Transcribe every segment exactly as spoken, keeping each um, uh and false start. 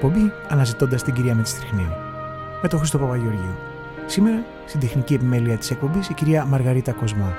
εκπομπή Αναζητώντας την κυρία με τη Στριχνίνη με τον Χρήστο Παπαγεωργίου. Σήμερα στην τεχνική επιμέλεια της εκπομπής η κυρία Μαργαρίτα Κοσμά.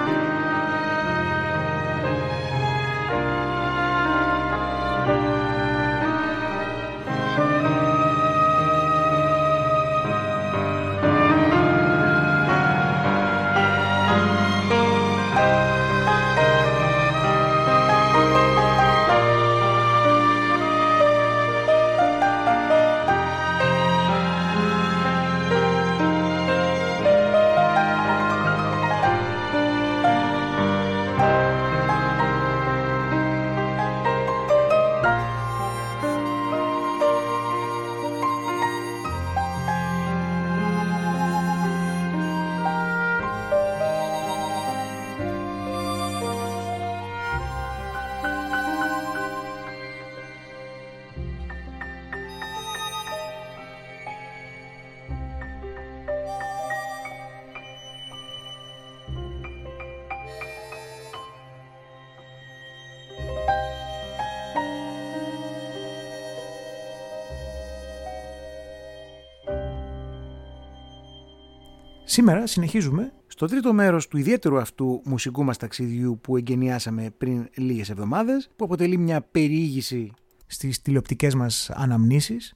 Σήμερα συνεχίζουμε στο τρίτο μέρος του ιδιαίτερου αυτού μουσικού μας ταξιδιού που εγκαινιάσαμε πριν λίγες εβδομάδες, που αποτελεί μια περιήγηση στις τηλεοπτικές μας αναμνήσεις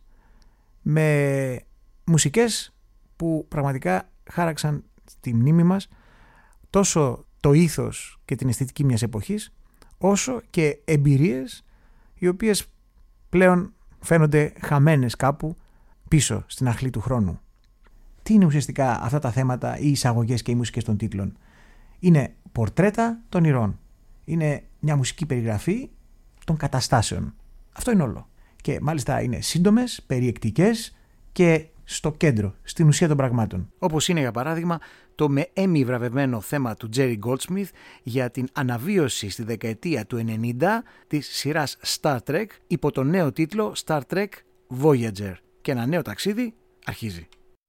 με μουσικές που πραγματικά χάραξαν στη μνήμη μας τόσο το ήθος και την αισθητική μιας εποχής, όσο και εμπειρίες οι οποίες πλέον φαίνονται χαμένες κάπου πίσω στην αχλή του χρόνου. Τι είναι ουσιαστικά αυτά τα θέματα, οι εισαγωγές και οι μουσικές των τίτλων? Είναι πορτρέτα των ηρώων. Είναι μια μουσική περιγραφή των καταστάσεων. Αυτό είναι όλο. Και μάλιστα είναι σύντομες, περιεκτικές και στο κέντρο, στην ουσία των πραγμάτων. Όπως είναι για παράδειγμα το με Emmy βραβευμένο θέμα του Jerry Goldsmith για την αναβίωση στη δεκαετία του ενενήντα της σειράς Star Trek υπό τον νέο τίτλο Star Trek Voyager. Και ένα νέο ταξίδι αρχίζει.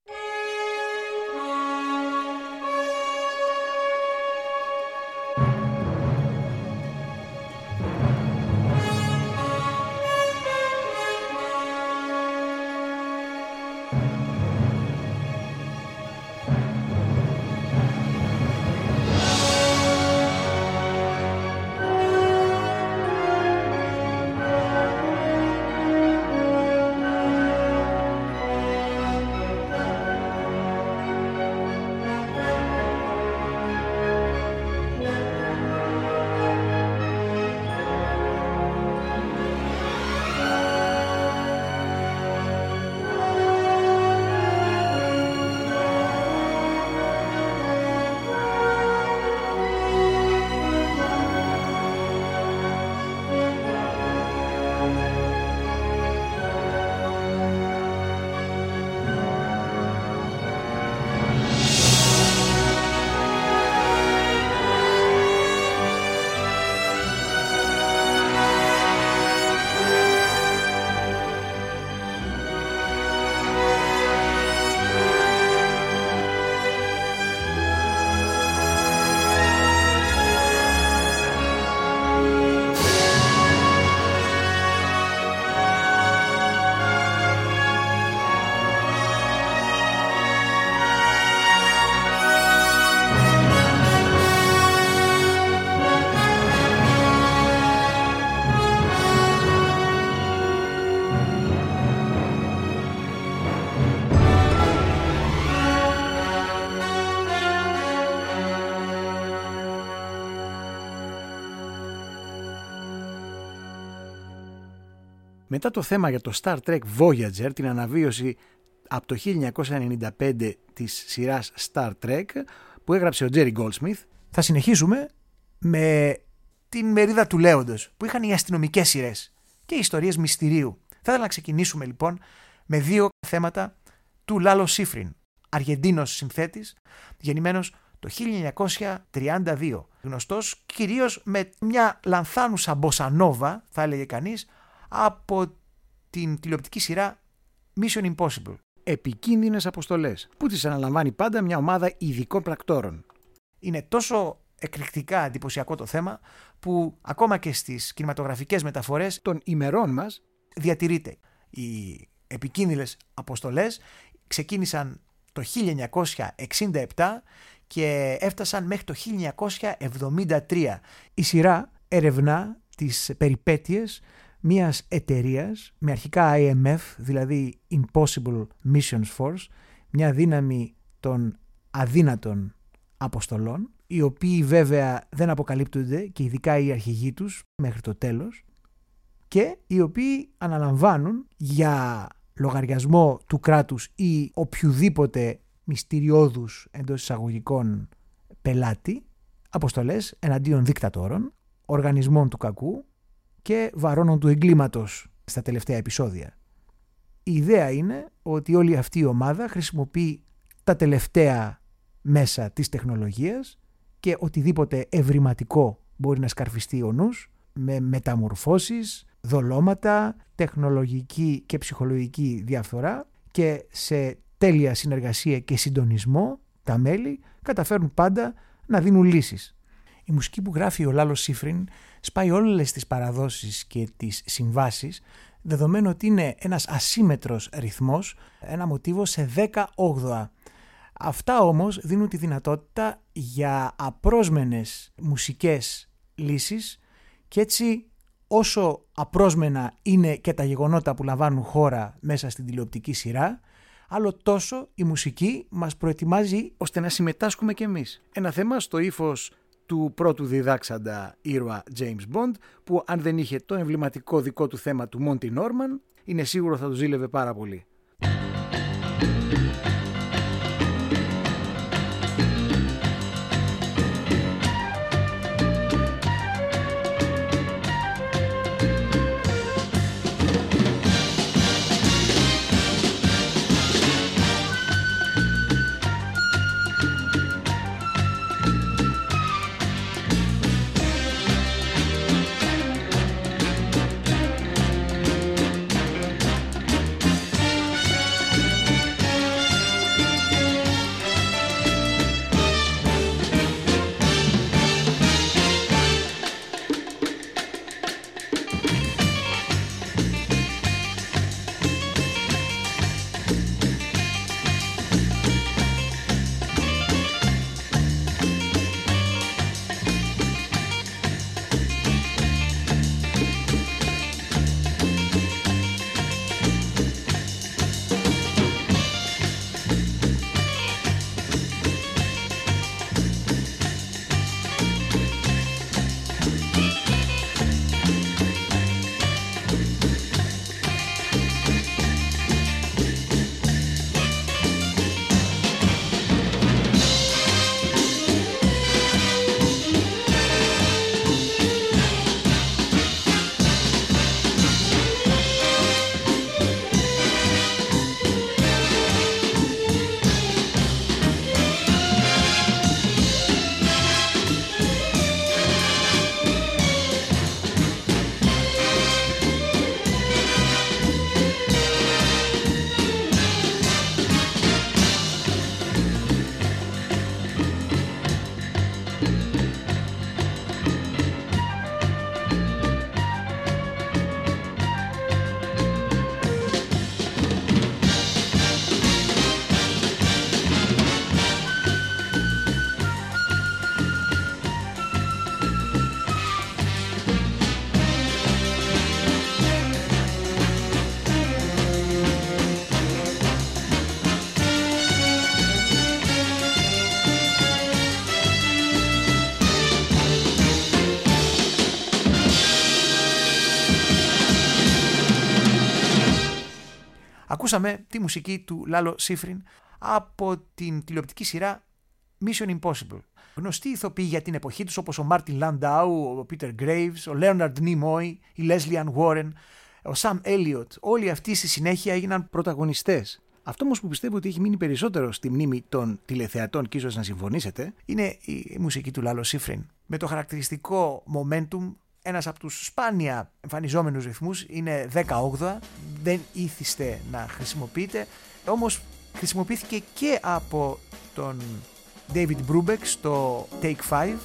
Μετά το θέμα για το Star Trek Voyager, την αναβίωση από το χίλια εννιακόσια ενενήντα πέντε της σειράς Star Trek που έγραψε ο Jerry Goldsmith, θα συνεχίσουμε με την μερίδα του Λέοντος που είχαν οι αστυνομικές σειρές και οι ιστορίες μυστηρίου. Θα ήθελα να ξεκινήσουμε λοιπόν με δύο θέματα του Λάλο Σίφριν, Αργεντίνος συνθέτης, γεννημένος το χίλια εννιακόσια τριάντα δύο, γνωστός κυρίως με μια λανθάνουσα μποσανόβα, θα έλεγε κανείς, από την τηλεοπτική σειρά Mission Impossible. Επικίνδυνες αποστολές, που τις αναλαμβάνει πάντα μια ομάδα ειδικών πρακτόρων. Είναι τόσο εκρηκτικά εντυπωσιακό το θέμα που ακόμα και στις κινηματογραφικές μεταφορές των ημερών μας διατηρείται. Οι επικίνδυνες αποστολές ξεκίνησαν το χίλια εννιακόσια εξήντα επτά και έφτασαν μέχρι το χίλια εννιακόσια εβδομήντα τρία. Η σειρά ερευνά τις περιπέτειες μιας εταιρείας με αρχικά άι εμ εφ, δηλαδή Impossible Missions Force, μια δύναμη των αδύνατων αποστολών, οι οποίοι βέβαια δεν αποκαλύπτονται και ειδικά οι αρχηγοί τους μέχρι το τέλος, και οι οποίοι αναλαμβάνουν για λογαριασμό του κράτους ή οποιουδήποτε μυστηριώδους εντός εισαγωγικών πελάτη αποστολές εναντίον δικτατόρων, οργανισμών του κακού και βαρώνων του εγκλήματος στα τελευταία επεισόδια. Η ιδέα είναι ότι όλη αυτή η ομάδα χρησιμοποιεί τα τελευταία μέσα της τεχνολογίας και οτιδήποτε ευρηματικό μπορεί να σκαρφιστεί ο νους, με μεταμορφώσεις, δολώματα, τεχνολογική και ψυχολογική διαφθορά, και σε τέλεια συνεργασία και συντονισμό τα μέλη καταφέρουν πάντα να δίνουν λύσεις. Η μουσική που γράφει ο Λάλος Σίφριν σπάει όλες τις παραδόσεις και τις συμβάσεις, δεδομένου ότι είναι ένας ασύμετρος ρυθμός, ένα μοτίβο σε δέκα όγδοα. Αυτά όμως δίνουν τη δυνατότητα για απρόσμενες μουσικές λύσεις, και έτσι όσο απρόσμενα είναι και τα γεγονότα που λαμβάνουν χώρα μέσα στην τηλεοπτική σειρά, άλλο τόσο η μουσική μας προετοιμάζει ώστε να συμμετάσχουμε κι εμείς. Ένα θέμα στο ύφος του πρώτου διδάξαντα ήρωα James Bond, που αν δεν είχε το εμβληματικό δικό του θέμα του Monty Norman, είναι σίγουρο θα του ζήλευε πάρα πολύ. Ακούσαμε τη μουσική του Λάλο Σίφριν από την τηλεοπτική σειρά Mission Impossible. Γνωστοί ηθοποιοί για την εποχή τους όπως ο Μάρτιν Λαντάου, ο Πίτερ Γκρέιβς, ο Λέοναρντ Νίμόι, η Λέσλι Ανν Γουόρεν, ο Σαμ Έλιοτ, όλοι αυτοί στη συνέχεια έγιναν πρωταγωνιστές. Αυτό όμως που πιστεύω ότι έχει μείνει περισσότερο στη μνήμη των τηλεθεατών και ίσως να συμφωνήσετε, είναι η μουσική του Λάλο Σίφριν. Με το χαρακτηριστικό momentum, ένας από τους σπάνια εμφανιζόμενους ρυθμούς είναι δέκα όγδοα, δεν ήθιστε να χρησιμοποιείτε, όμως χρησιμοποιήθηκε και από τον David Brubeck στο Take Five.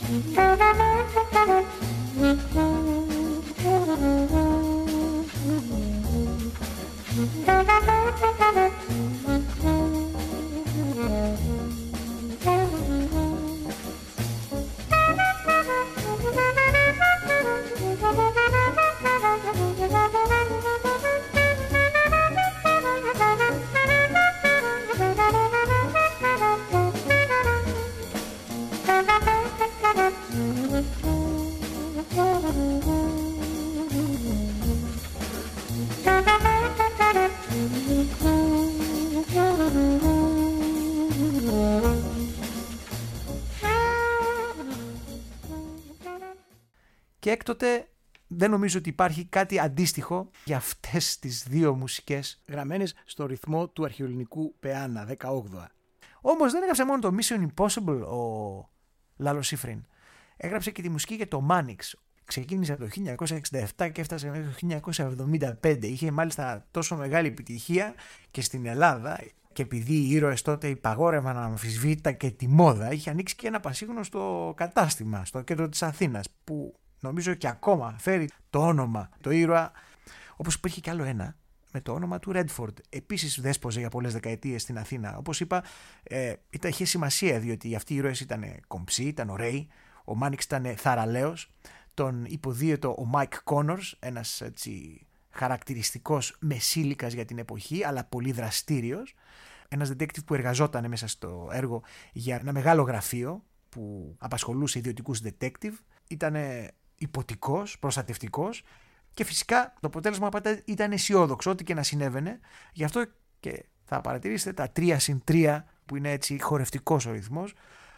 Και έκτοτε δεν νομίζω ότι υπάρχει κάτι αντίστοιχο για αυτές τις δύο μουσικές γραμμένες στο ρυθμό του αρχαιοελληνικού πεάνα δεκαόγδοα. Όμως δεν έγραψε μόνο το Mission Impossible ο Λάλο Σίφριν. Έγραψε και τη μουσική για το Mannix. Ξεκίνησε από το χίλια εννιακόσια εξήντα επτά και έφτασε μέχρι το χίλια εννιακόσια εβδομήντα πέντε. Είχε μάλιστα τόσο μεγάλη επιτυχία και στην Ελλάδα, και επειδή οι ήρωες τότε υπαγόρευαν αμφισβήτητα και τη μόδα, είχε ανοίξει και ένα πασίγνωστο κατάστημα στο κέντρο της Αθήνας, που νομίζω και ακόμα φέρει το όνομα, το ήρωα, όπως υπήρχε κι άλλο ένα με το όνομα του Redford. Επίσης δέσποζε για πολλές δεκαετίες στην Αθήνα. Όπως είπα, ε, ήταν, είχε σημασία, διότι αυτοί οι ήρωες ήταν κομψοί, ήταν ωραίοι, ο Mannix ήταν θαραλέος, τον υποδίαιτο ο Mike Connors, ένας έτσι χαρακτηριστικός μεσήλικας για την εποχή, αλλά πολύ δραστήριος, ένας detective που εργαζόταν μέσα στο έργο για ένα μεγάλο γραφείο που απασχολούσε ιδιωτικούς detective, ήταν υποτικός, προστατευτικός, και φυσικά το αποτέλεσμα ήταν αισιόδοξο, ό,τι και να συνέβαινε. Γι' αυτό και θα παρατηρήσετε τα τρία συν τρία, που είναι έτσι χορευτικός ο ρυθμός,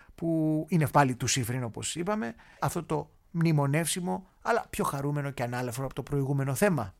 που είναι πάλι του Σίφριν, όπως είπαμε, αυτό το μνημονεύσιμο αλλά πιο χαρούμενο και ανάλαφρο από το προηγούμενο θέμα.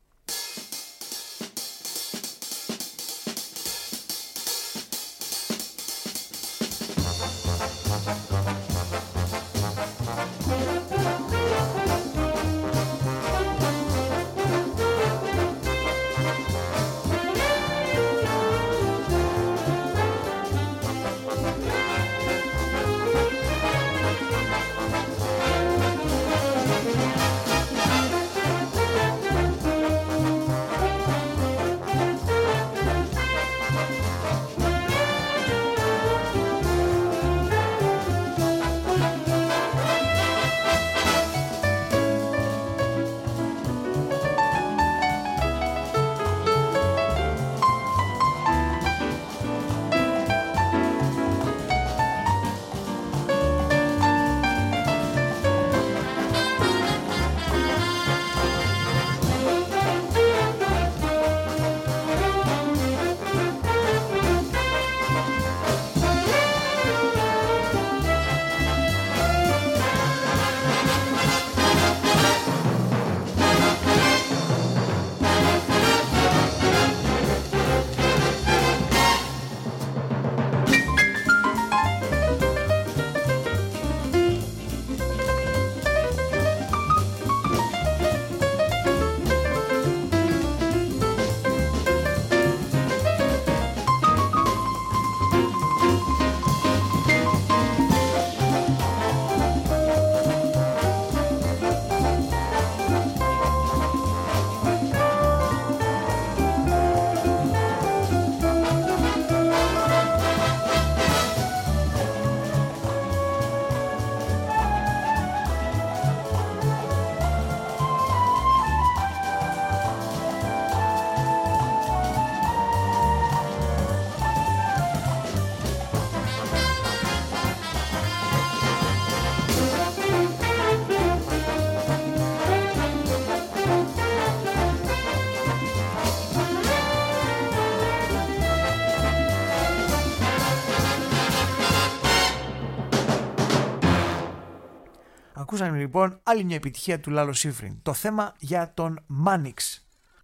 Ακούσαμε λοιπόν άλλη μια επιτυχία του Λάλο Σίφριν, το θέμα για τον Mannix.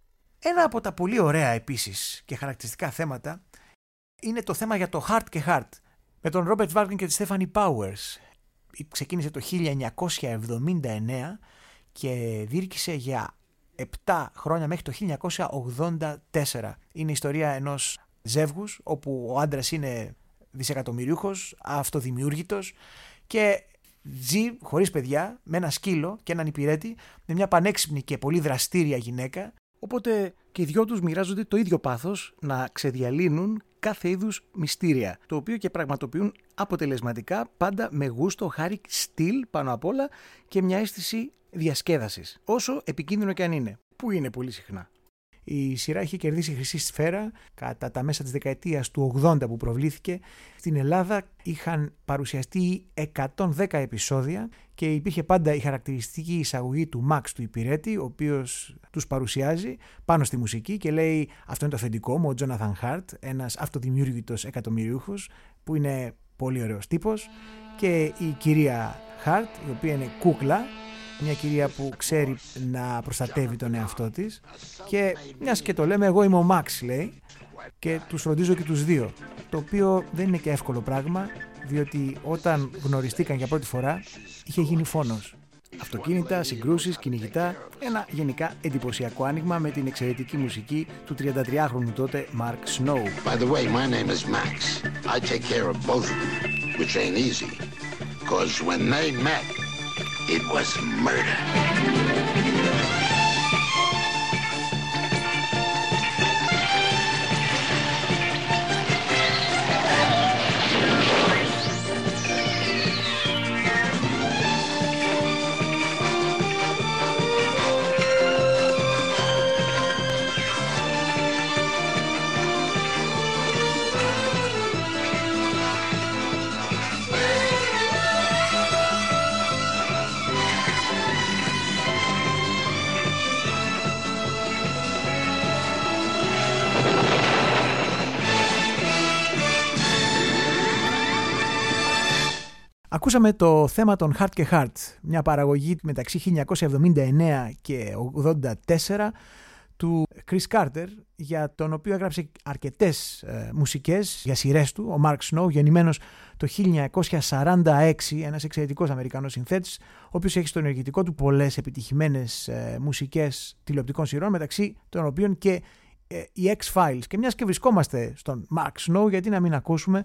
Ένα από τα πολύ ωραία επίσης και χαρακτηριστικά θέματα είναι το θέμα για το Heart και Heart με τον Ρόμπερτ Βάγκνερ και τη Στέφανι Πάουερς. Ξεκίνησε το χίλια εννιακόσια εβδομήντα εννέα και διήρκησε για επτά χρόνια μέχρι το χίλια εννιακόσια ογδόντα τέσσερα. Είναι η ιστορία ενός ζεύγους όπου ο άντρας είναι δισεκατομμυρίουχος, αυτοδημιούργητος, και ζει χωρίς παιδιά, με ένα σκύλο και έναν υπηρέτη, με μια πανέξυπνη και πολύ δραστήρια γυναίκα. Οπότε και οι δυο τους μοιράζονται το ίδιο πάθος να ξεδιαλύνουν κάθε είδους μυστήρια, το οποίο και πραγματοποιούν αποτελεσματικά, πάντα με γούστο, χάρη, στυλ πάνω απ' όλα και μια αίσθηση διασκέδασης, όσο επικίνδυνο και αν είναι, που είναι πολύ συχνά. Η σειρά είχε κερδίσει χρυσή σφαίρα κατά τα μέσα της δεκαετίας του ογδόντα που προβλήθηκε. Στην Ελλάδα είχαν παρουσιαστεί εκατόν δέκα επεισόδια και υπήρχε πάντα η χαρακτηριστική εισαγωγή του Max του υπηρέτη, ο οποίος τους παρουσιάζει πάνω στη μουσική και λέει «Αυτό είναι το αφεντικό μου, ο Jonathan Hart, ένας αυτοδημιούργητος εκατομμυριούχος που είναι πολύ ωραίος τύπος, και η κυρία Hart, η οποία είναι κούκλα, μια κυρία που ξέρει να προστατεύει τον εαυτό της, και μιας και το λέμε, εγώ είμαι ο Max, λέει, και τους φροντίζω και τους δύο, το οποίο δεν είναι και εύκολο πράγμα, διότι όταν γνωριστήκαν για πρώτη φορά είχε γίνει φόνος. Αυτοκίνητα, συγκρούσεις, κυνηγητά, ένα γενικά εντυπωσιακό άνοιγμα με την εξαιρετική μουσική του τριαντατριάχρονου τότε Mark Snow. By the way, my name is Max. I take care of both of them, which ain't easy, because when they met, it was murder. Ακούσαμε το θέμα των Hart και Hart, μια παραγωγή μεταξύ χίλια εννιακόσια εβδομήντα εννέα και ογδόντα τέσσερα του Chris Carter, για τον οποίο έγραψε αρκετές ε, μουσικές για σειρές του, ο Mark Snow, γεννημένος το χίλια εννιακόσια σαράντα έξι, ένας εξαιρετικός Αμερικανός συνθέτης, ο οποίος έχει στο ενεργητικό του πολλές επιτυχημένες ε, μουσικές τηλεοπτικών σειρών, μεταξύ των οποίων και οι X-Files. Και μιας και βρισκόμαστε στον Mark Snow, γιατί να μην ακούσουμε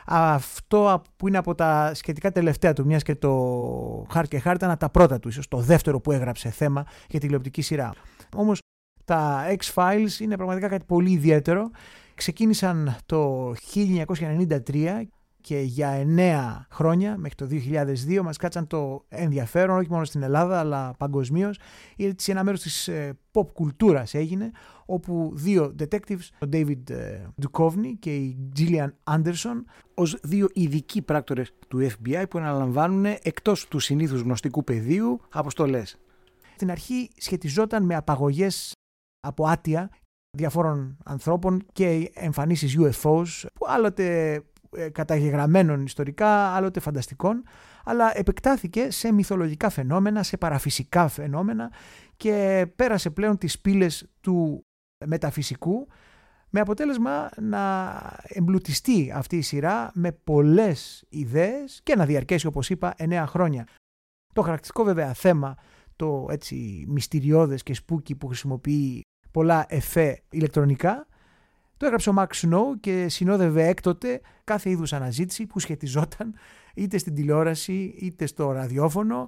αυτό που είναι από τα σχετικά τελευταία του, μιας και το Hart και Hart ήταν τα πρώτα του, ίσως το δεύτερο που έγραψε θέμα για τηλεοπτική σειρά. Όμως τα X-Files είναι πραγματικά κάτι πολύ ιδιαίτερο. Ξεκίνησαν το χίλια εννιακόσια ενενήντα τρία και για εννέα χρόνια, μέχρι το δύο χιλιάδες δύο, μας κάτσαν το ενδιαφέρον, όχι μόνο στην Ελλάδα αλλά παγκοσμίως. Έτσι ένα μέρος της ε, pop κουλτούρας έγινε, όπου δύο detectives, ο David Duchovny και η Gillian Anderson, ως δύο ειδικοί πράκτορες του εφ μπι άι που αναλαμβάνουν εκτός του συνήθους γνωστικού πεδίου αποστολές. Στην αρχή σχετιζόταν με απαγωγές από άτια διαφόρων ανθρώπων και εμφανίσεις γιου εφ ό's, που άλλοτε καταγεγραμμένων ιστορικά, άλλοτε φανταστικών, αλλά επεκτάθηκε σε μυθολογικά φαινόμενα, σε παραφυσικά φαινόμενα και πέρασε πλέον τις πύλες του μεταφυσικού, με αποτέλεσμα να εμπλουτιστεί αυτή η σειρά με πολλές ιδέες και να διαρκέσει, όπως είπα, εννέα χρόνια. Το χαρακτηριστικό βέβαια θέμα, το έτσι μυστηριώδες και σπούκι που χρησιμοποιεί πολλά εφέ ηλεκτρονικά, το έγραψε ο Mark Snow και συνόδευε έκτοτε κάθε είδους αναζήτηση που σχετιζόταν είτε στην τηλεόραση είτε στο ραδιόφωνο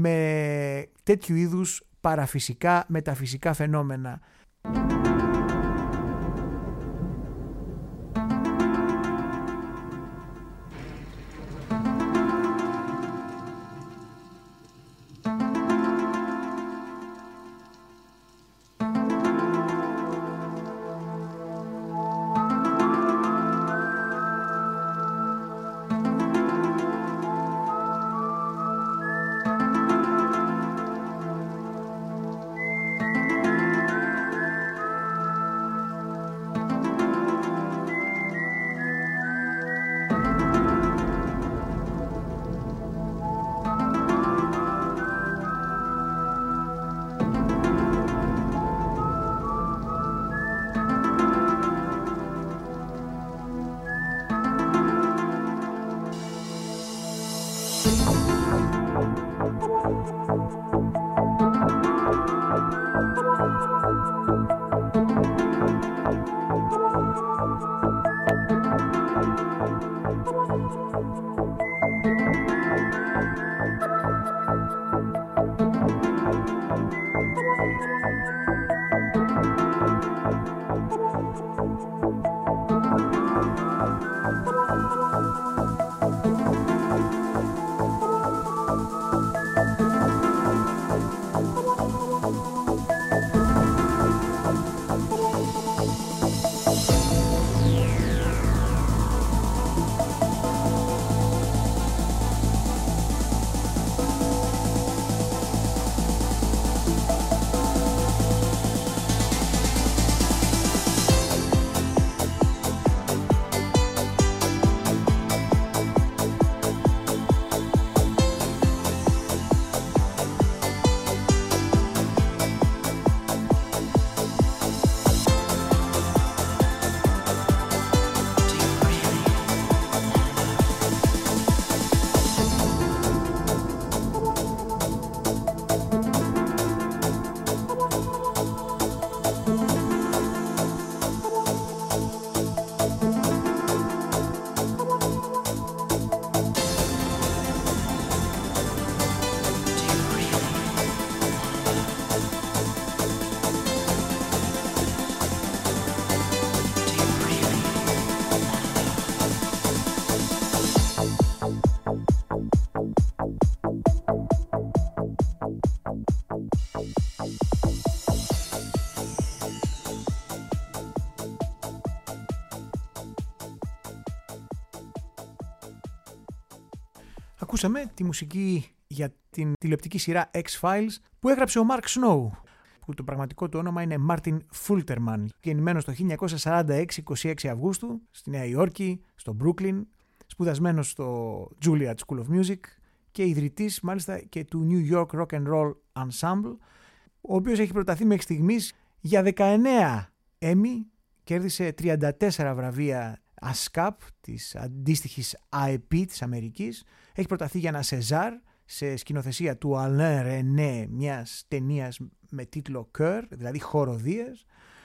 με τέτοιου είδους παραφυσικά μεταφυσικά φαινόμενα. Ακούσαμε τη μουσική για την τηλεοπτική σειρά X-Files που έγραψε ο Mark Snow, που το πραγματικό του όνομα είναι Martin Fulterman, γεννημένος το χίλια εννιακόσια σαράντα έξι, είκοσι έξι Αυγούστου, στη Νέα Υόρκη, στο Brooklyn, σπουδασμένος στο Juilliard School of Music και ιδρυτής μάλιστα και του New York Rock and Roll Ensemble, ο οποίος έχει προταθεί μέχρι στιγμής για δεκαεννέα Emmy, κέρδισε τριάντα τέσσερα βραβεία ASCAP, της αντίστοιχης έι πι της Αμερικής, έχει προταθεί για ένα Σεζάρ σε σκηνοθεσία του Alain René, μιας ταινίας με τίτλο Cœur, δηλαδή χοροδίες,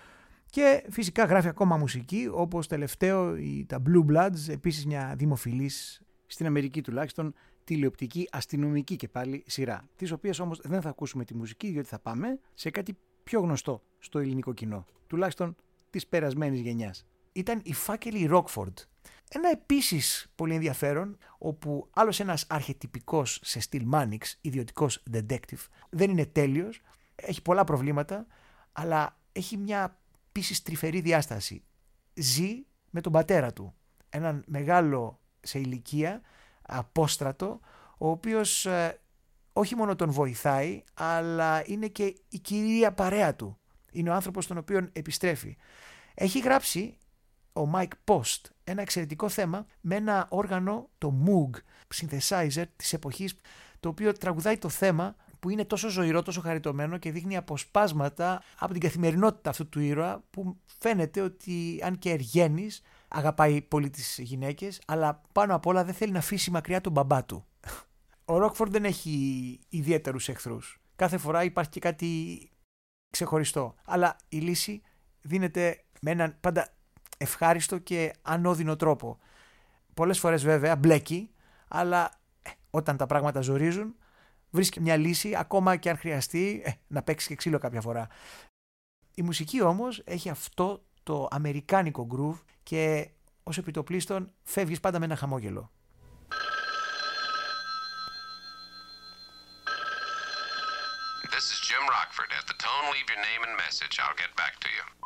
και φυσικά γράφει ακόμα μουσική, όπως τελευταίο η, τα Blue Bloods, επίσης μια δημοφιλής, στην Αμερική τουλάχιστον, τηλεοπτική αστυνομική και πάλι σειρά, της οποίας όμως δεν θα ακούσουμε τη μουσική, διότι θα πάμε σε κάτι πιο γνωστό στο ελληνικό κοινό, τουλάχιστον της περασμένης γενιάς. Ήταν οι Φάκελοι Rockford. Ένα επίσης πολύ ενδιαφέρον, όπου άλλος ένας αρχετυπικός σε στυλ Mannix, ιδιωτικός detective, δεν είναι τέλειος, έχει πολλά προβλήματα, αλλά έχει μια επίσης τρυφερή διάσταση. Ζει με τον πατέρα του, έναν μεγάλο σε ηλικία, απόστρατο, ο οποίος ε, όχι μόνο τον βοηθάει, αλλά είναι και η κυρία παρέα του. Είναι ο άνθρωπος τον οποίον επιστρέφει. Έχει γράψει ο Mike Post ένα εξαιρετικό θέμα με ένα όργανο, το Moog synthesizer της εποχής, το οποίο τραγουδάει το θέμα που είναι τόσο ζωηρό, τόσο χαριτωμένο και δείχνει αποσπάσματα από την καθημερινότητα αυτού του ήρωα, που φαίνεται ότι αν και εργένης αγαπάει πολύ τις γυναίκες, αλλά πάνω απ' όλα δεν θέλει να αφήσει μακριά τον μπαμπά του. Ο Ρόκφορντ δεν έχει ιδιαίτερους εχθρούς. Κάθε φορά υπάρχει και κάτι ξεχωριστό, αλλά η λύση δίνεται με έναν πάντα ευχάριστο και ανώδυνο τρόπο. Πολλές φορές βέβαια μπλέκει, αλλά ε, όταν τα πράγματα ζορίζουν βρίσκει μια λύση, ακόμα και αν χρειαστεί ε, να παίξει και ξύλο κάποια φορά. Η μουσική όμως έχει αυτό το αμερικάνικο groove και ως επιτοπλίστων φεύγεις πάντα με ένα χαμόγελο. This is Jim Rockford. At the tone, leave your name and message. I'll get back to you.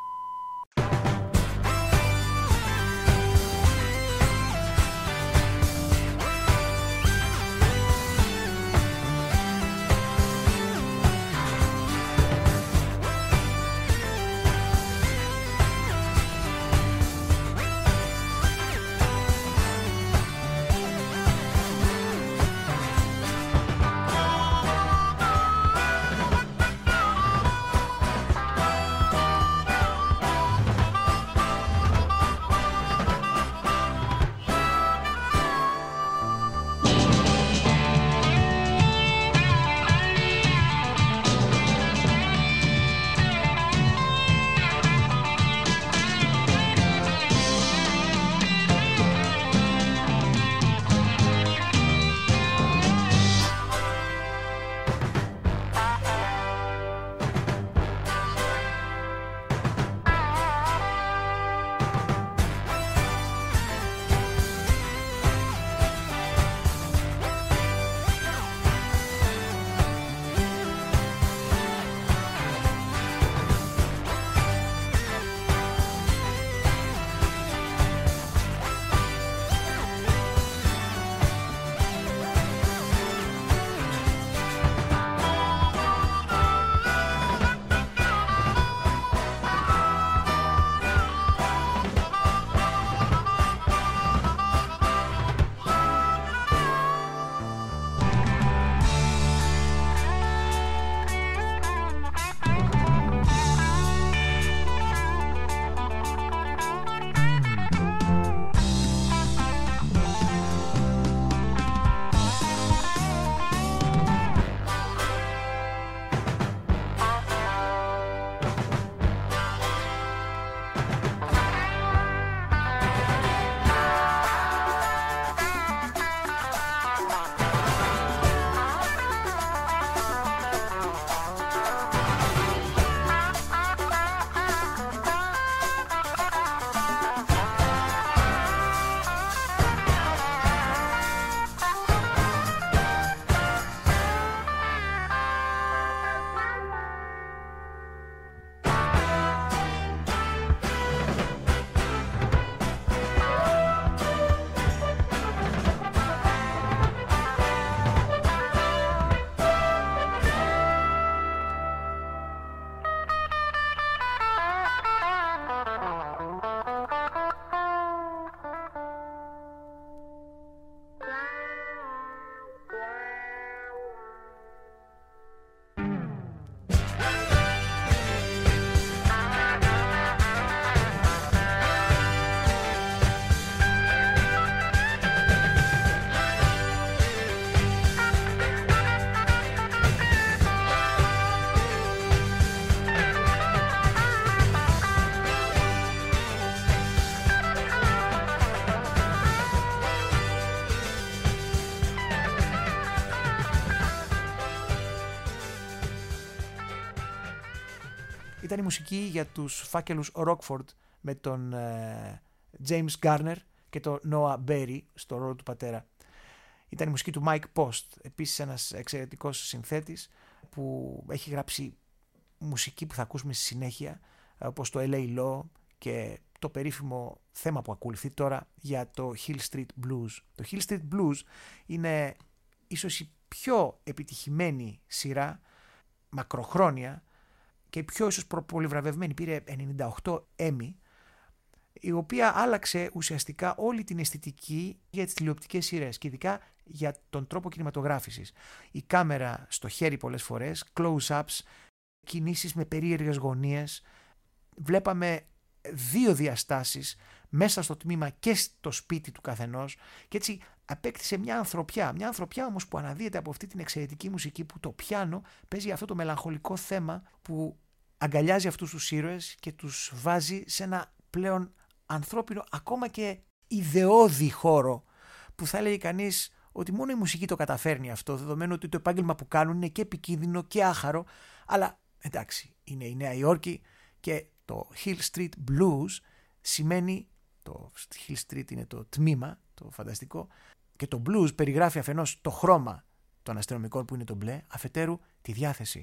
Ήταν η μουσική για τους φάκελους Rockford με τον ε, James Garner και τον Noah Berry στο ρόλο του πατέρα. Ήταν η μουσική του Mike Post, επίσης ένας εξαιρετικός συνθέτης που έχει γράψει μουσική που θα ακούσουμε στη συνέχεια, όπως το ελ έι Law και το περίφημο θέμα που ακολουθεί τώρα για το Hill Street Blues. Το Hill Street Blues είναι ίσως η πιο επιτυχημένη σειρά, μακροχρόνια και η πιο ίσως πολυβραβευμένη, πήρε ενενήντα οκτώ Emmy, η οποία άλλαξε ουσιαστικά όλη την αισθητική για τις τηλεοπτικές σειρές και ειδικά για τον τρόπο κινηματογράφησης. Η κάμερα στο χέρι πολλές φορές, close-ups, κινήσεις με περίεργες γωνίες. Βλέπαμε δύο διαστάσεις μέσα στο τμήμα και στο σπίτι του καθενός και έτσι απέκτησε μια ανθρωπιά. Μια ανθρωπιά όμως που αναδύεται από αυτή την εξαιρετική μουσική που το πιάνο παίζει αυτό το μελαγχολικό θέμα που αγκαλιάζει αυτούς τους ήρωες και τους βάζει σε ένα πλέον ανθρώπινο, ακόμα και ιδεώδη χώρο που θα έλεγε κανείς ότι μόνο η μουσική το καταφέρνει αυτό, δεδομένου ότι το επάγγελμα που κάνουν είναι και επικίνδυνο και άχαρο, αλλά εντάξει, είναι η Νέα Υόρκη και το Hill Street Blues σημαίνει, το Hill Street είναι το τμήμα, το φανταστικό, και το blues περιγράφει αφενός το χρώμα των αστυνομικών που είναι το μπλε, αφετέρου τη διάθεση.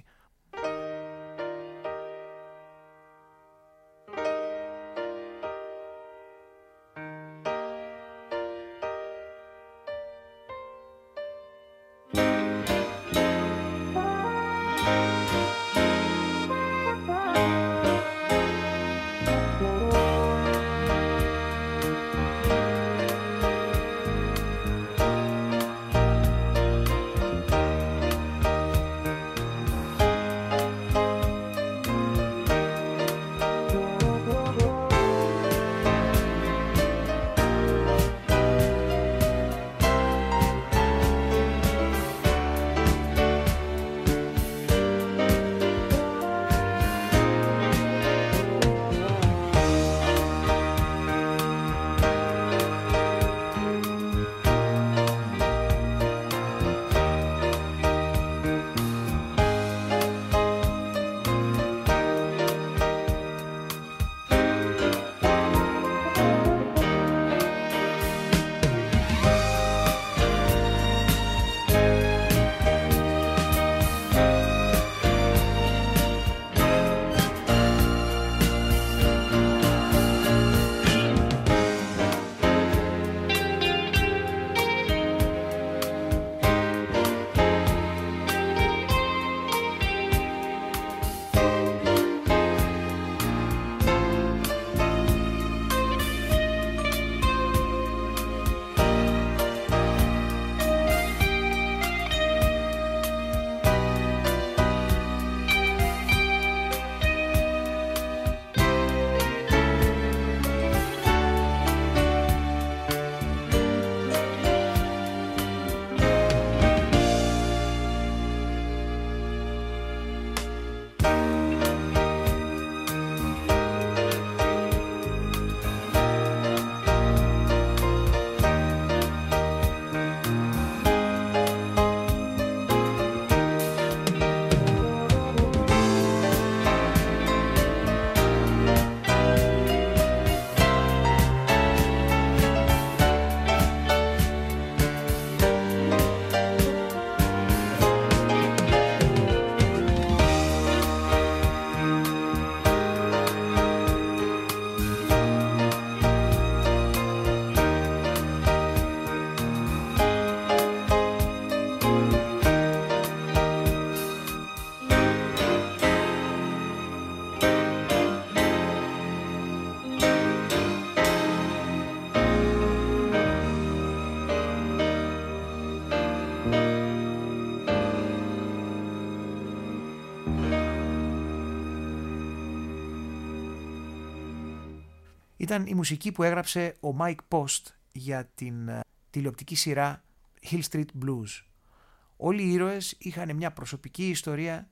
Ήταν η μουσική που έγραψε ο Mike Post για την uh, τηλεοπτική σειρά Hill Street Blues. Όλοι οι ήρωες είχαν μια προσωπική ιστορία,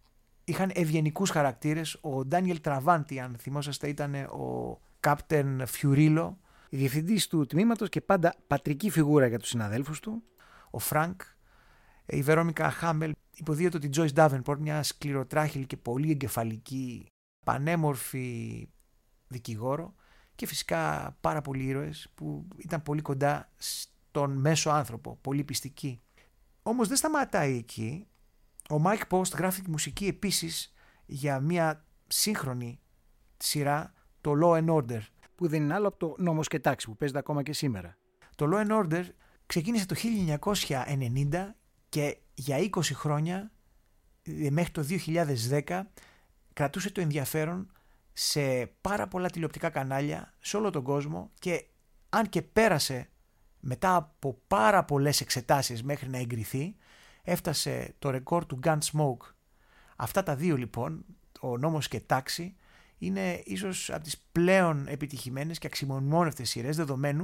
είχαν ευγενικούς χαρακτήρες. Ο Daniel Travanti, αν θυμόσαστε, ήταν ο Captain Furillo, διευθυντής του τμήματος και πάντα πατρική φιγούρα για τους συναδέλφους του. Ο Frank, η Veronica Hamel υποδίεται τη Joyce Davenport, μια σκληροτράχηλη και πολύ εγκεφαλική πανέμορφη δικηγόρο και φυσικά πάρα πολλοί ήρωες που ήταν πολύ κοντά στον μέσο άνθρωπο, πολύ πιστικοί. Όμως δεν σταματάει εκεί. Ο Mike Post γράφει τη μουσική επίσης για μια σύγχρονη σειρά, το Law and Order, που δεν είναι άλλο από το Νόμος και Τάξη που παίζεται ακόμα και σήμερα. Το Law and Order ξεκίνησε το χίλια εννιακόσια ενενήντα και για είκοσι χρόνια μέχρι το δύο χιλιάδες δέκα κρατούσε το ενδιαφέρον σε πάρα πολλά τηλεοπτικά κανάλια σε όλο τον κόσμο και αν και πέρασε μετά από πάρα πολλές εξετάσεις μέχρι να εγκριθεί, έφτασε το ρεκόρ του Gunsmoke. Αυτά τα δύο λοιπόν, ο Νόμος και Τάξη, είναι ίσως από τις πλέον επιτυχημένες και αξιμονιμόνευτες σειρές, δεδομένου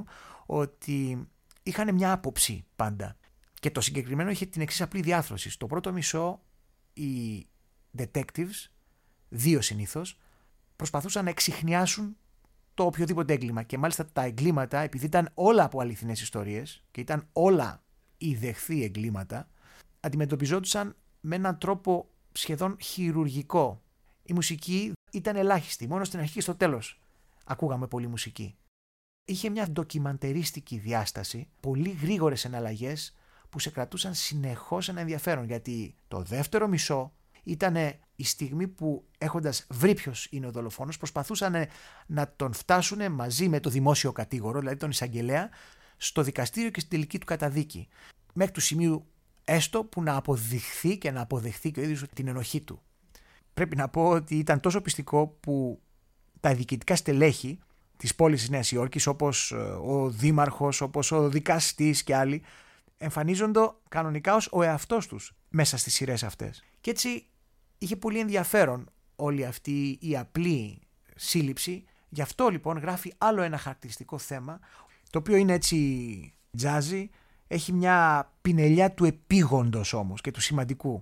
ότι είχαν μια άποψη πάντα. Και το συγκεκριμένο είχε την εξής απλή διάρθρωση. Στο πρώτο μισό οι detectives, δύο συνήθως, προσπαθούσαν να εξιχνιάσουν το οποιοδήποτε έγκλημα. Και μάλιστα τα εγκλήματα, επειδή ήταν όλα από αληθινές ιστορίες και ήταν όλα ιδεχθή εγκλήματα, αντιμετωπιζόντουσαν με έναν τρόπο σχεδόν χειρουργικό. Η μουσική ήταν ελάχιστη, μόνο στην αρχή και στο τέλος ακούγαμε πολύ μουσική. Είχε μια ντοκιμαντερίστικη διάσταση, πολύ γρήγορες εναλλαγές που σε κρατούσαν συνεχώς ένα ενδιαφέρον, γιατί το δεύτερο μισό ήταν η στιγμή που, έχοντας βρει ποιος είναι ο δολοφόνος, προσπαθούσαν να τον φτάσουν μαζί με το δημόσιο κατήγορο, δηλαδή τον εισαγγελέα, στο δικαστήριο και στην τελική του καταδίκη. Μέχρι του σημείου έστω που να αποδειχθεί και να αποδεχθεί και ο ίδιος την ενοχή του. Πρέπει να πω ότι ήταν τόσο πιστικό που τα διοικητικά στελέχη της πόλης της Νέας Υόρκης, όπως ο δήμαρχος, όπως ο δικαστής και άλλοι, εμφανίζονται κανονικά ως ο εαυτός τους μέσα στις σειρές αυτές. Και έτσι είχε πολύ ενδιαφέρον όλη αυτή η απλή σύλληψη. Γι' αυτό λοιπόν γράφει άλλο ένα χαρακτηριστικό θέμα, το οποίο είναι έτσι τζάζι, έχει μια πινελιά του επίγοντος όμως και του σημαντικού.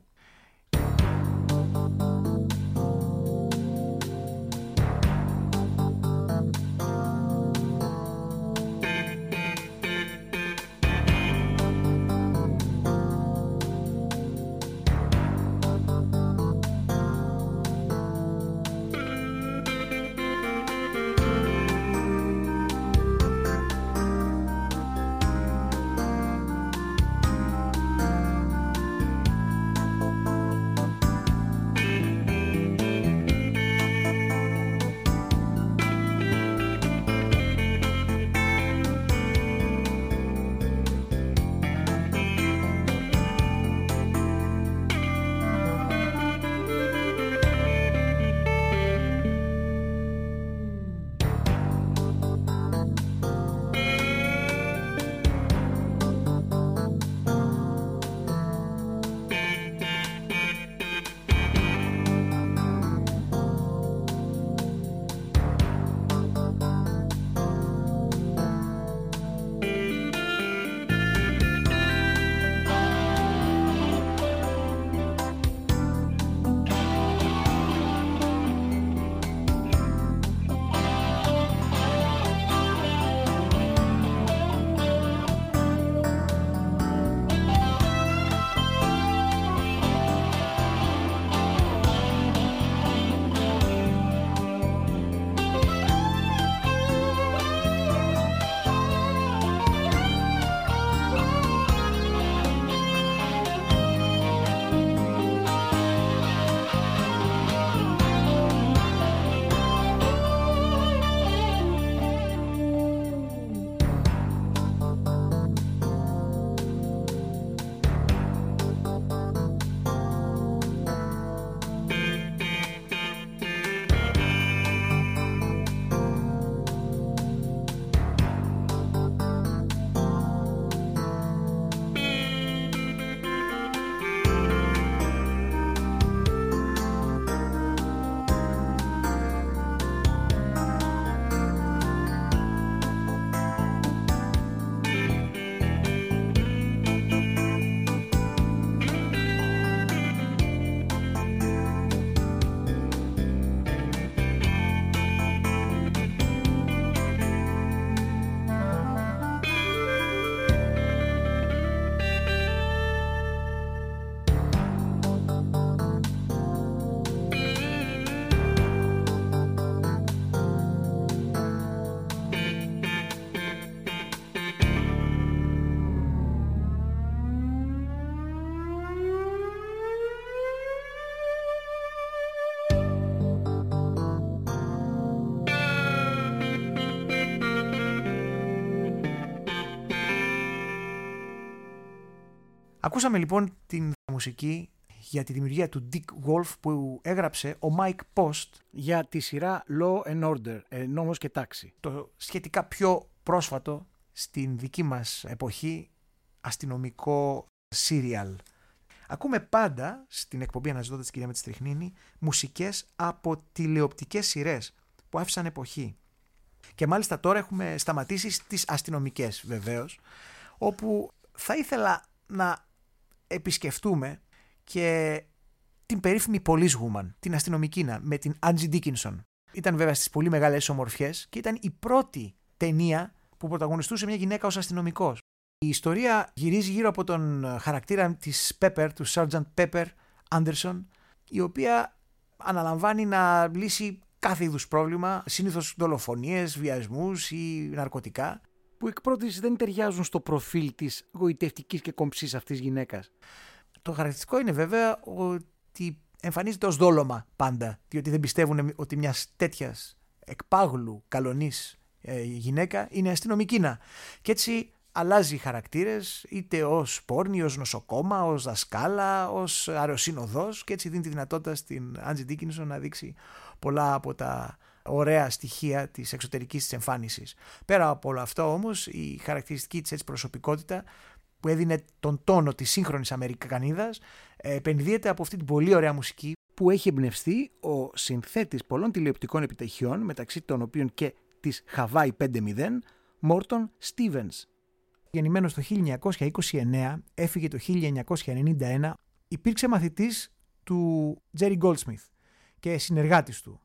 Ακούσαμε λοιπόν την μουσική για τη δημιουργία του Dick Wolf που έγραψε ο Mike Post για τη σειρά Law and Order, νόμος και τάξη. Το σχετικά πιο πρόσφατο στην δική μας εποχή αστυνομικό serial. Ακούμε πάντα στην εκπομπή Αναζητώντας την κυρία με τη Στριχνίνη μουσικές από τηλεοπτικές σειρές που άφησαν εποχή. Και μάλιστα τώρα έχουμε σταματήσει στις αστυνομικές βεβαίως, όπου θα ήθελα να επισκεφτούμε και την περίφημη Police Woman, την αστυνομικίνα με την Angie Dickinson. Ήταν βέβαια στις πολύ μεγάλες ομορφιές και ήταν η πρώτη ταινία που πρωταγωνιστούσε μια γυναίκα ως αστυνομικός. Η ιστορία γυρίζει γύρω από τον χαρακτήρα της Pepper, του Sergeant Pepper Anderson, η οποία αναλαμβάνει να λύσει κάθε είδους πρόβλημα, συνήθως δολοφονίες, βιασμούς ή ναρκωτικά, που εκ πρώτης δεν ταιριάζουν στο προφίλ της γοητευτικής και κομψής αυτής γυναίκας. Το χαρακτηριστικό είναι βέβαια ότι εμφανίζεται ως δόλωμα πάντα, διότι δεν πιστεύουν ότι μια τέτοιας εκπάγλου καλονής ε, γυναίκα είναι αστυνομικίνα. Και έτσι αλλάζει χαρακτήρες είτε ως πόρνη, ως νοσοκόμα, ως δασκάλα, ως αεροσύνοδος και έτσι δίνει τη δυνατότητα στην Angie Dickinson να δείξει πολλά από τα ωραία στοιχεία της εξωτερικής της εμφάνισης. Πέρα από όλα αυτά όμως η χαρακτηριστική της έτσι προσωπικότητα που έδινε τον τόνο της σύγχρονης Αμερικανίδας επενδύεται από αυτή την πολύ ωραία μουσική που έχει εμπνευστεί ο συνθέτης πολλών τηλεοπτικών επιτυχιών, μεταξύ των οποίων και της Hawaii πέντε μηδέν, Morton Stevens. Γεννημένος το χίλια εννιακόσια είκοσι εννέα, έφυγε το χίλια εννιακόσια ενενήντα ένα, υπήρξε μαθητής του Jerry Goldsmith και συνεργάτης του.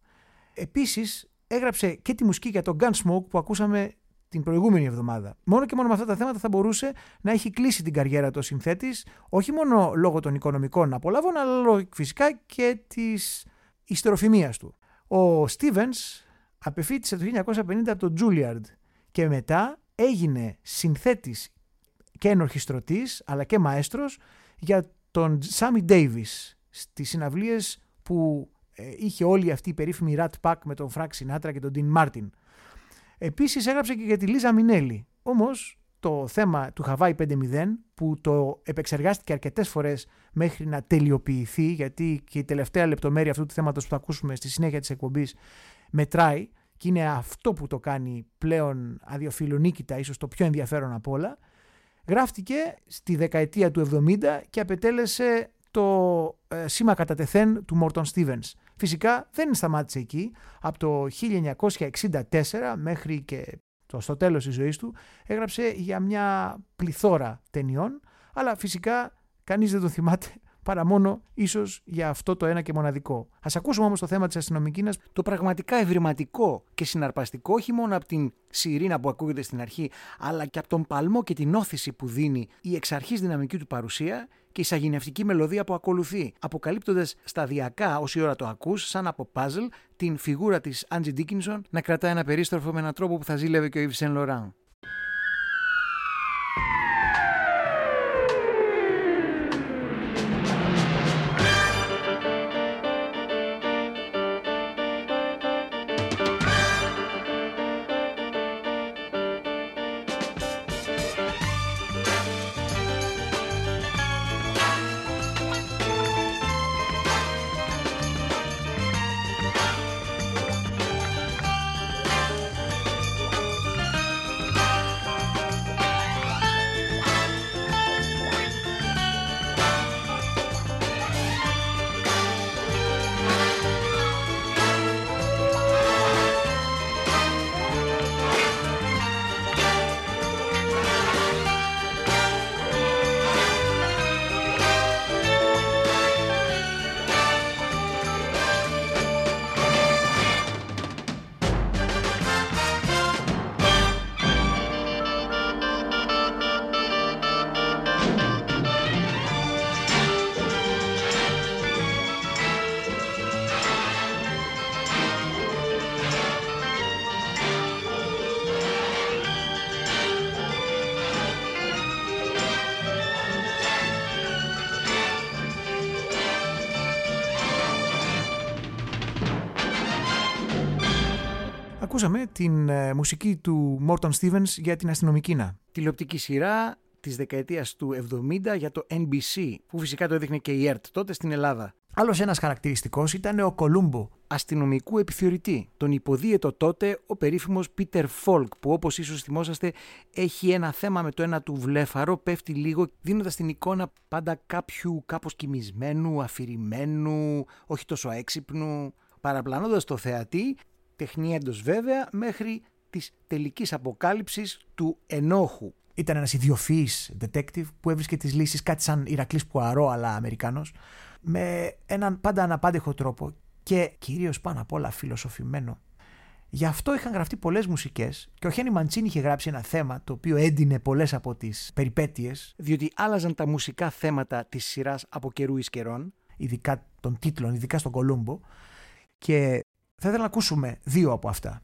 Επίσης έγραψε και τη μουσική για το Gunsmoke που ακούσαμε την προηγούμενη εβδομάδα. Μόνο και μόνο με αυτά τα θέματα θα μπορούσε να έχει κλείσει την καριέρα του ο συνθέτης, όχι μόνο λόγω των οικονομικών απολαβών, αλλά λόγω φυσικά και της ιστεροφημίας του. Ο Stevens απεφύτησε το χίλια εννιακόσια πενήντα από τον Juilliard και μετά έγινε συνθέτης και ενορχιστρωτής αλλά και μαέστρος για τον Sammy Davis στις συναυλίες που ε, είχε όλη αυτή η περίφημη Rat Pack με τον Frank Sinatra και τον Dean Martin. Επίσης έγραψε και για τη Λίζα Μινέλη. Όμως το θέμα του Hawaii πέντε μηδέν που το επεξεργάστηκε αρκετές φορές μέχρι να τελειοποιηθεί, γιατί και η τελευταία λεπτομέρεια αυτού του θέματος που θα ακούσουμε στη συνέχεια της εκπομπής μετράει και είναι αυτό που το κάνει πλέον αδιοφιλονίκητα, ίσως το πιο ενδιαφέρον απ' όλα, γράφτηκε στη δεκαετία του εβδομήντα και απετέλεσε το ε, σήμα κατά τεθέν του Morton Stevens. Φυσικά δεν σταμάτησε εκεί. Από το χίλια εννιακόσια εξήντα τέσσερα μέχρι και το, στο τέλος της ζωής του έγραψε για μια πληθώρα ταινιών, αλλά φυσικά κανείς δεν τον θυμάται παρά μόνο ίσως για αυτό το ένα και μοναδικό. Ας ακούσουμε όμως το θέμα της αστυνομικίνας. Το πραγματικά ευρηματικό και συναρπαστικό, όχι μόνο από την σιρήνα που ακούγεται στην αρχή, αλλά και από τον παλμό και την όθηση που δίνει η εξ αρχής δυναμική του παρουσία και η σαγηνευτική μελωδία που ακολουθεί, αποκαλύπτοντας σταδιακά όση ώρα το ακούς, σαν από puzzle, την φιγούρα της Angie Dickinson να κρατά ένα περίστροφο με έναν τρόπο που θα ζήλευε και ο Yves Saint Laurent. Ακούσαμε την ε, μουσική του Morton Stevens για την αστυνομικίνα. Τηλεοπτική σειρά της δεκαετίας του εβδομήντα για το Εν Μπι Σι, που φυσικά το έδειχνε και η ΕΡΤ τότε στην Ελλάδα. Άλλος ένας χαρακτηριστικός ήταν ο Κολούμπο, αστυνομικού επιθεωρητή. Τον υποδίαιτο τότε ο περίφημος Πίτερ Φόλκ, που όπως ίσως θυμόσαστε έχει ένα θέμα με το ένα του βλέφαρο, πέφτει λίγο δίνοντας την εικόνα πάντα κάποιου κάπως κοιμισμένου, αφηρημένου, όχι τόσο έξυπνου, παραπλανώντας το θεατή, τεχνιέντος βέβαια, μέχρι της τελικής αποκάλυψης του ενόχου. Ήταν ένας ιδιοφυής detective που έβρισκε τις λύσεις, κάτι σαν Ηρακλής Πουαρό αλλά Αμερικάνος, με έναν πάντα αναπάντεχο τρόπο και κυρίως πάνω απ' όλα φιλοσοφημένο. Γι' αυτό είχαν γραφτεί πολλές μουσικές και ο Χένι Μαντσίνι είχε γράψει ένα θέμα το οποίο έντυνε πολλές από τις περιπέτειες, διότι άλλαζαν τα μουσικά θέματα της σειράς από καιρού εις καιρών, ειδικά των τίτλων, ειδικά στον Κολούμπο, και θα ήθελα να ακούσουμε δύο από αυτά.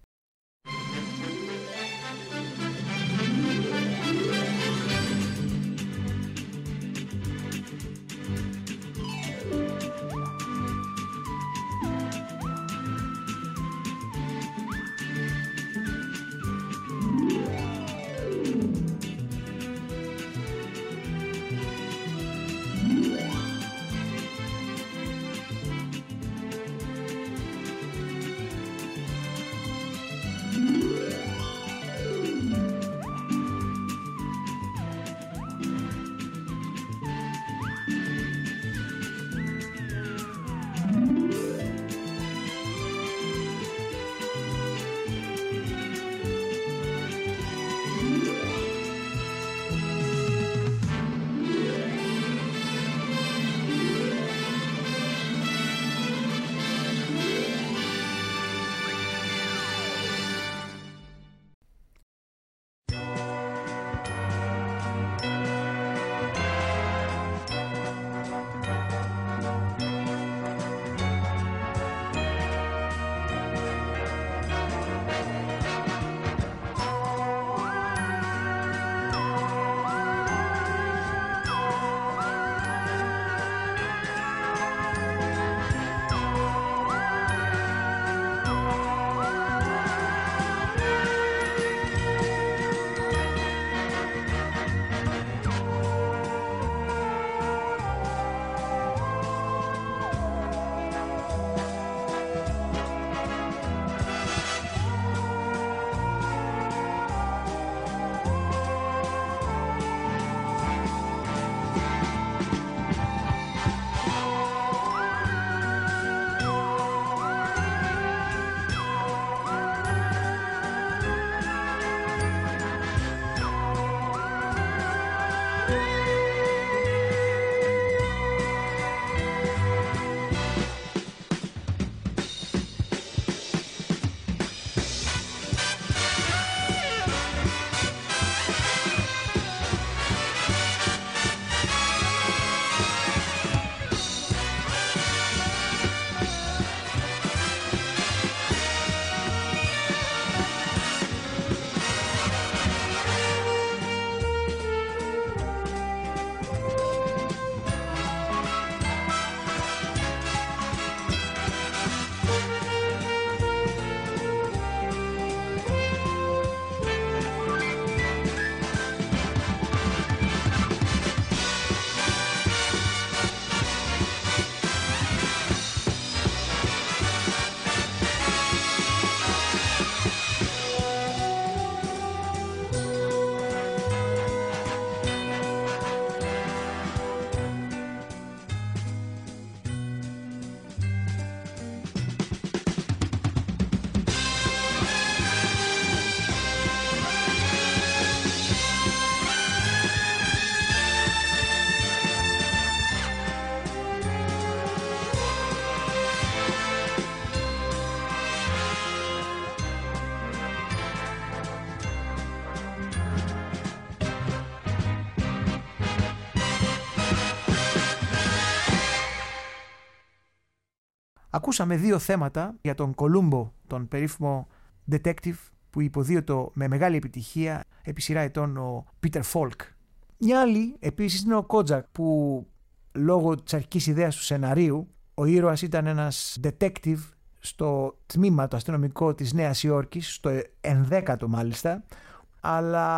Ακούσαμε δύο θέματα για τον Κολούμπο, τον περίφημο detective που υποδίωτο με μεγάλη επιτυχία επί σειρά ετών ο Πίτερ Φόλκ. Μια άλλη επίσης είναι ο Κότζακ, που λόγω της αρχικής ιδέας του σεναρίου ο ήρωας ήταν ένας detective στο τμήμα το αστυνομικό της Νέας Υόρκης, στο ενδέκατο μάλιστα, αλλά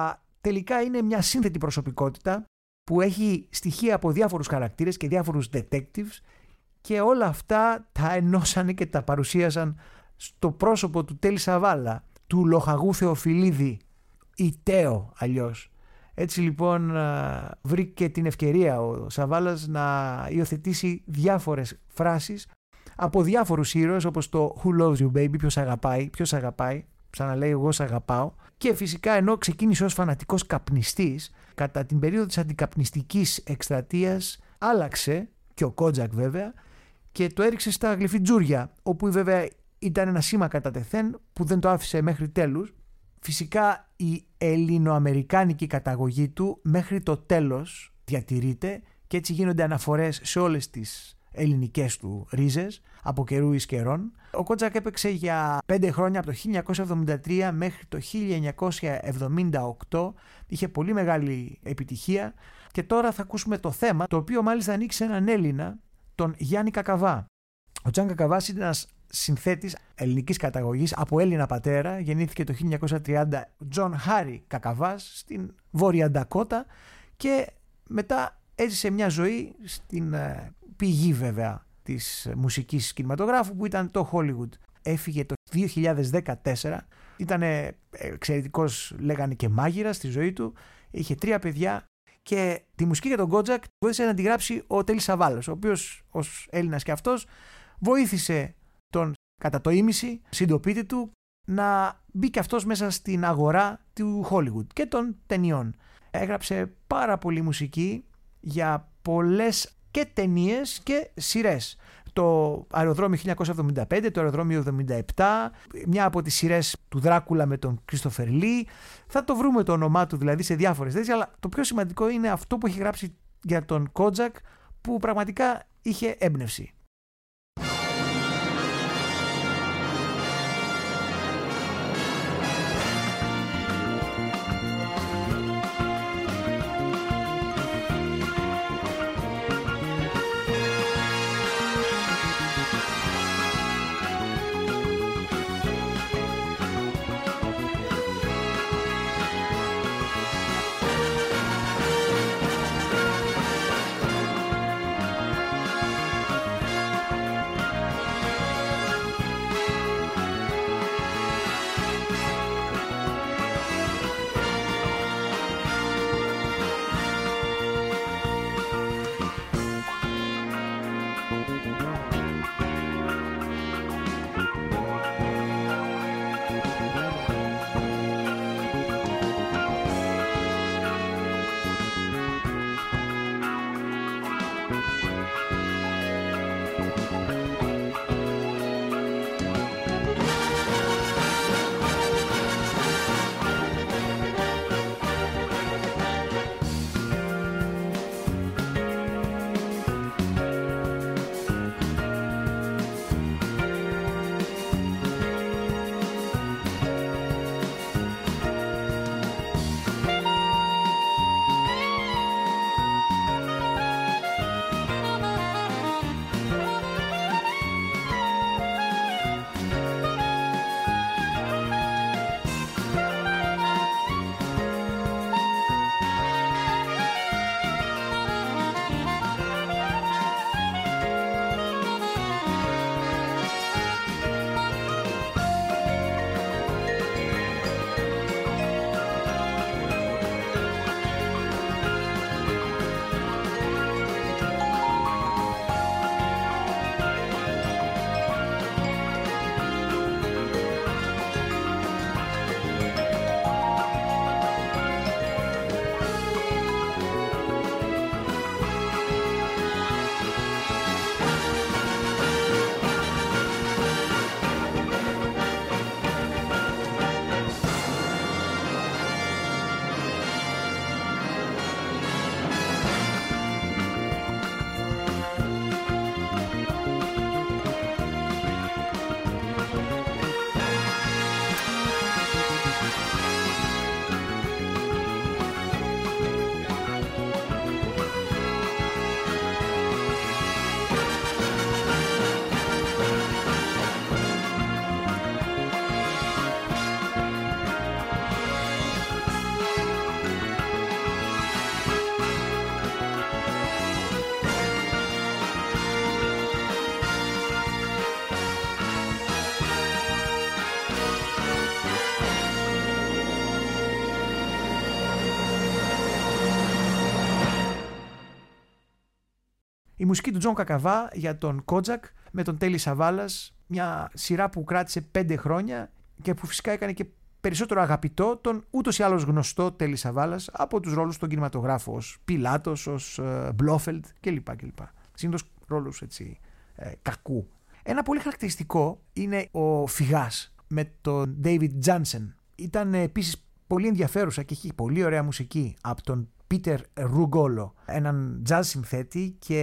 τελικά είναι μια σύνθετη προσωπικότητα που έχει στοιχεία από διάφορους χαρακτήρες και διάφορους detectives και όλα αυτά τα ενώσανε και τα παρουσίασαν στο πρόσωπο του Τέλη Σαβάλα, του λοχαγού Θεοφιλίδη, ή Τέο αλλιώς. Έτσι λοιπόν βρήκε την ευκαιρία ο Σαβάλας να υιοθετήσει διάφορες φράσεις από διάφορους ήρωες, όπως το Who loves you baby, ποιος αγαπάει, ποιος αγαπάει, σαν να λέει εγώ σ' αγαπάω. Και φυσικά ενώ ξεκίνησε ως φανατικός καπνιστής, κατά την περίοδο της αντικαπνιστικής εκστρατείας άλλαξε, και ο Κότζακ βέβαια, και το έριξε στα γλυφιτζούρια, όπου βέβαια ήταν ένα σήμα κατά τεθέν που δεν το άφησε μέχρι τέλους. Φυσικά η ελληνοαμερικάνικη καταγωγή του μέχρι το τέλος διατηρείται και έτσι γίνονται αναφορές σε όλες τις ελληνικές του ρίζες από καιρού εις καιρών. Ο Κότζακ έπαιξε για πέντε χρόνια, από το χίλια εννιακόσια εβδομήντα τρία μέχρι το χίλια εννιακόσια εβδομήντα οκτώ. Είχε πολύ μεγάλη επιτυχία και τώρα θα ακούσουμε το θέμα, το οποίο μάλιστα ανοίξει έναν Έλληνα, τον Γιάννη Κακαβά. Ο Τζαν Κακαβάς είναι ένας συνθέτης ελληνικής καταγωγής από Έλληνα πατέρα. Γεννήθηκε το χίλια εννιακόσια τριάντα Τζον Χάρι Κακαβάς στην Βόρεια Ντακότα και μετά έζησε μια ζωή στην πηγή βέβαια της μουσικής κινηματογράφου που ήταν το Hollywood. Έφυγε το δύο χιλιάδες δεκατέσσερα, ήταν εξαιρετικός, λέγανε, και μάγειρας στη ζωή του, είχε τρία παιδιά και τη μουσική για τον Κότζακ βοήθησε να τη γράψει ο Τέλης Σαβάλας, ο οποίος ως Έλληνας και αυτός βοήθησε τον κατά το ίμιση συντοπίτη του να μπει και αυτός μέσα στην αγορά του Hollywood και των ταινιών. Έγραψε πάρα πολύ μουσική για πολλές και ταινίες και σειρές. Το Αεροδρόμιο χίλια εννιακόσια εβδομήντα πέντε, το Αεροδρόμιο εβδομήντα επτά, μια από τις σειρές του Δράκουλα με τον Κρίστοφερ Λι. Θα το βρούμε το όνομά του δηλαδή σε διάφορες θέσεις, αλλά το πιο σημαντικό είναι αυτό που έχει γράψει για τον Κότζακ, που πραγματικά είχε έμπνευση. Η μουσική του Τζον Κακαβά για τον Κότζακ με τον Τέλη Σαβάλας, μια σειρά που κράτησε πέντε χρόνια και που φυσικά έκανε και περισσότερο αγαπητό τον ούτως ή άλλως γνωστό Τέλη Σαβάλας από τους ρόλους στον κινηματογράφο, ως Πιλάτος, ως Μπλόφελντ κλπ. κλπ. Συνήθως ρόλους έτσι ε, κακού. Ένα πολύ χαρακτηριστικό είναι ο Φυγάς με τον David Jansen. Ήταν επίσης πολύ ενδιαφέρουσα και έχει πολύ ωραία μουσική από τον Πίτερ Ρουγκόλο, έναν jazz συνθέτη και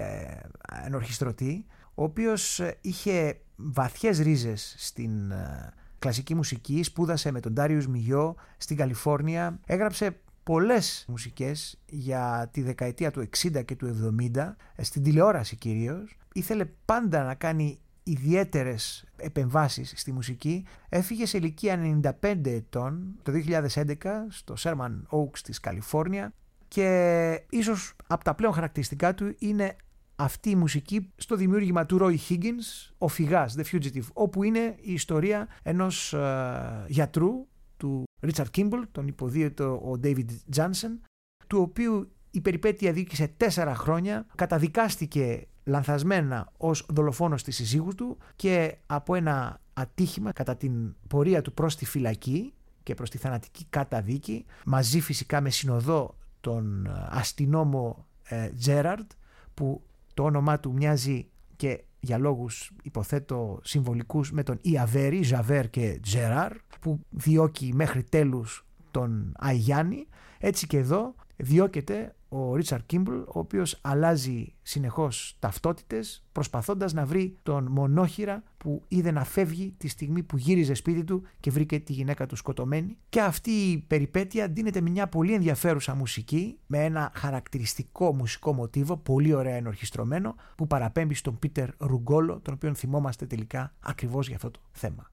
ενορχιστρωτή, ο οποίος είχε βαθιές ρίζες στην κλασική μουσική, σπούδασε με τον Ντάριους Μιγιό στην Καλιφόρνια, έγραψε πολλές μουσικές για τη δεκαετία του εξήντα και του εβδομήντα, στην τηλεόραση κυρίως. Ήθελε πάντα να κάνει ιδιαίτερες επεμβάσεις στη μουσική. Έφυγε σε ηλικία ενενήντα πέντε ετών το δύο χιλιάδες έντεκα στο Sherman Oaks της Καλιφόρνια και ίσως από τα πλέον χαρακτηριστικά του είναι αυτή η μουσική στο δημιούργημα του Roy Higgins, ο Φυγάς, The Fugitive, όπου είναι η ιστορία ενός uh, γιατρού, του Richard Kimball, τον υποδίαιτο ο David Jansen, του οποίου η περιπέτεια διήρκησε τέσσερα χρόνια, καταδικάστηκε λανθασμένα ως δολοφόνος της συζύγου του και από ένα ατύχημα κατά την πορεία του προς τη φυλακή και προς τη θανατική καταδίκη, μαζί φυσικά με συνοδό τον αστυνόμο ε, Gerard, που το όνομά του μοιάζει και για λόγους υποθέτω συμβολικούς με τον Ιαβέρη, Ζαβέρ και Τζεράρ, που διώκει μέχρι τέλους τον Αϊγιάννη. Έτσι και εδώ διώκεται ο Ρίτσαρντ Κίμπλ, ο οποίος αλλάζει συνεχώς ταυτότητες, προσπαθώντας να βρει τον μονόχυρα που είδε να φεύγει τη στιγμή που γύριζε σπίτι του και βρήκε τη γυναίκα του σκοτωμένη. Και αυτή η περιπέτεια ντύνεται με μια πολύ ενδιαφέρουσα μουσική, με ένα χαρακτηριστικό μουσικό μοτίβο, πολύ ωραία ενορχιστρωμένο, που παραπέμπει στον Πίτερ Ρουγκόλο, τον οποίον θυμόμαστε τελικά ακριβώς για αυτό το θέμα.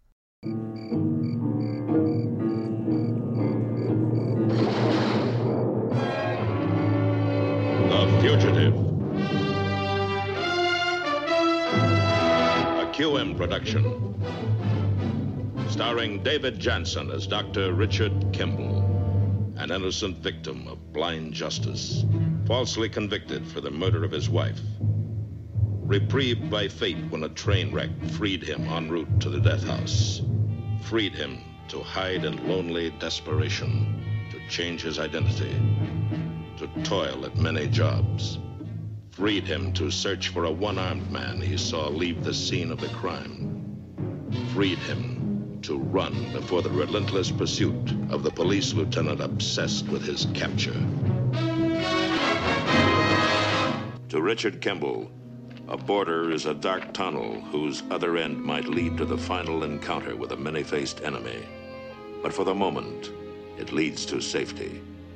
The Fugitive. A Q M production. Starring David Jansen as Doctor Richard Kimball, an innocent victim of blind justice, falsely convicted for the murder of his wife. Reprieved by fate when a train wreck freed him en route to the death house. Freed him to hide in lonely desperation, to change his identity, to toil at many jobs, freed him to search for a one-armed man he saw leave the scene of the crime, freed him to run before the relentless pursuit of the police lieutenant obsessed with his capture. To Richard Kimball, a border is a dark tunnel whose other end might lead to the final encounter with a many-faced enemy. But for the moment, it leads to safety.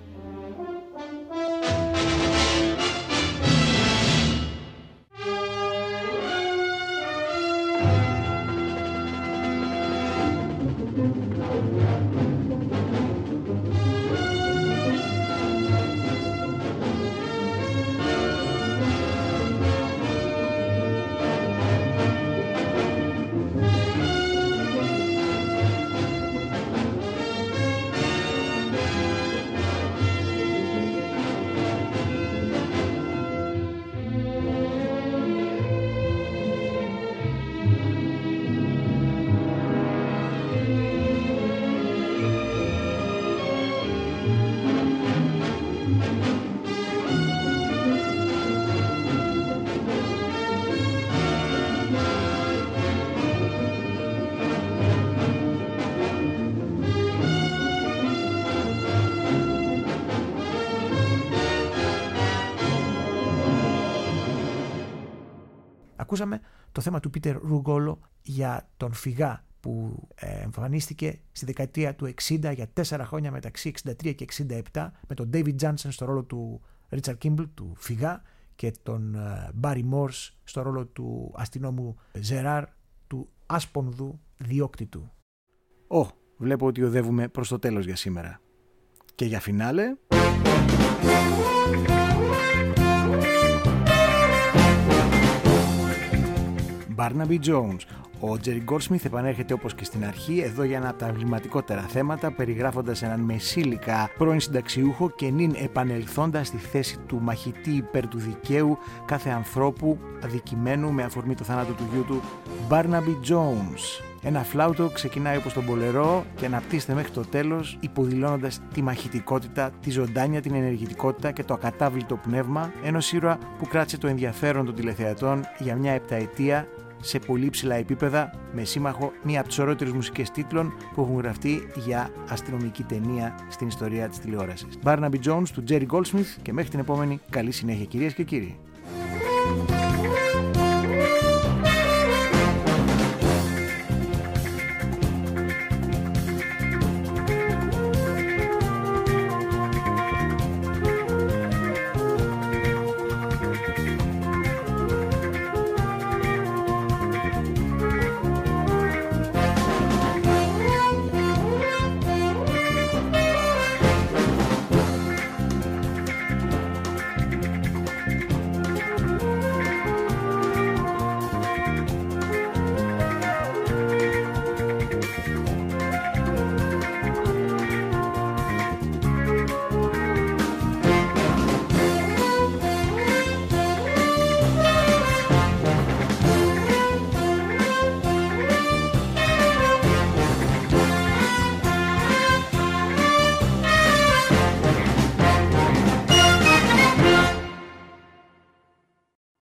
Ακούσαμε το θέμα του Πίτερ Ρουγκόλο για τον Φυγά, που εμφανίστηκε στη δεκαετία του εξήντα για τέσσερα χρόνια μεταξύ εξήντα τρία και εξήντα επτά, με τον David Jansen στο ρόλο του Ρίτσαρντ Κίμπλ, του Φυγά, και τον Μπάρι Μόρς στο ρόλο του αστυνόμου Ζεράρ, του άσπονδου διώκτητου. Ω, βλέπω ότι οδεύουμε προς το τέλος για σήμερα. Και για φινάλε... Barnaby Jones, Ο Τζέρι Γκόλσμιθ επανέρχεται όπως και στην αρχή εδώ για ένα από τα εμβληματικότερα θέματα, περιγράφοντας έναν μεσήλικα πρώην συνταξιούχο και νυν επανελθώντας στη θέση του μαχητή υπέρ του δικαίου κάθε ανθρώπου αδικημένου με αφορμή το θάνατο του γιού του, Barnaby Jones. Ένα φλάουτο ξεκινάει όπως τον Μπολερό και αναπτύσσεται μέχρι το τέλος, υποδηλώνοντας τη μαχητικότητα, τη ζωντάνια, την ενεργητικότητα και το ακατάβλητο πνεύμα ενός ήρωα που κράτησε το ενδιαφέρον των τηλεθεατών για μια επταετία σε πολύ ψηλά επίπεδα, με σύμμαχο μία από τις ωραίτερες μουσικές τίτλων που έχουν γραφτεί για αστυνομική ταινία στην ιστορία της τηλεόρασης. Barnaby Jones του Jerry Goldsmith, και μέχρι την επόμενη καλή συνέχεια κυρίες και κύριοι.